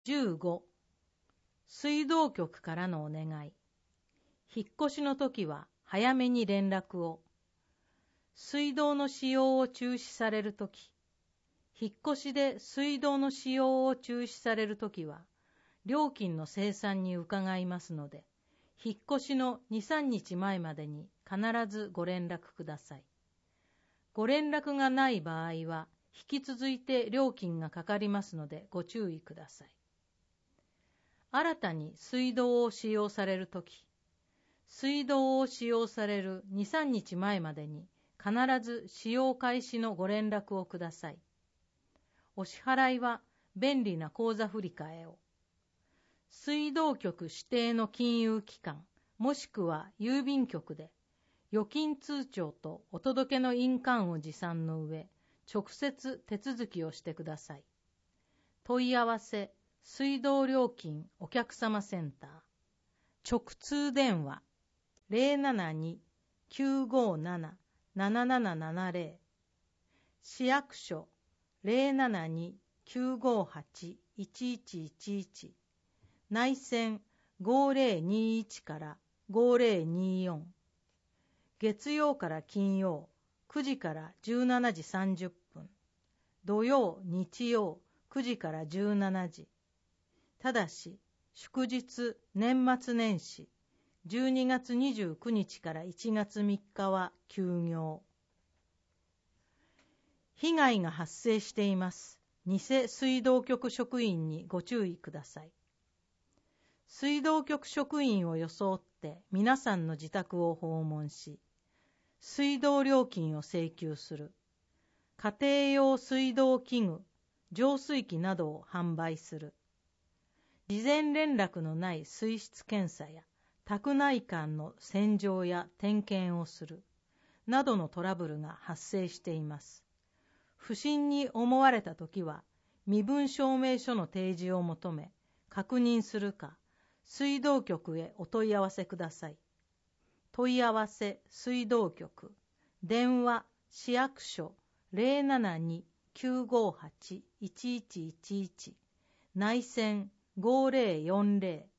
15、水道局からのお願い。引っ越しの時は早めに連絡を。水道の使用を中止されるとき、引っ越しで水道の使用を中止されるときは、料金の精算に伺いますので、引っ越しの2、3日前までに必ずご連絡ください。ご連絡がない場合は、引き続いて料金がかかりますのでご注意ください。新たに水道を使用されるとき、水道を使用される2、3日前までに必ず使用開始のご連絡をください。お支払いは便利な口座振替を。水道局指定の金融機関もしくは郵便局で預金通帳とお届けの印鑑を持参の上、直接手続きをしてください。問い合わせ水道料金お客様センター。直通電話 072-957-7770。市役所 072-958-1111。内線5021から5024。月曜から金曜9時から17時30分。土曜、日曜9時から17時。ただし、祝日、年末年始、12月29日から1月3日は休業。被害が発生しています。偽水道局職員にご注意ください。水道局職員を装って皆さんの自宅を訪問し、水道料金を請求する。家庭用水道器具、浄水器などを販売する。事前連絡のない水質検査や宅内管の洗浄や点検をするなどのトラブルが発生しています。不審に思われたときは身分証明書の提示を求め確認するか水道局へお問い合わせください。問い合わせ水道局電話市役所 072-958-1111 内線5040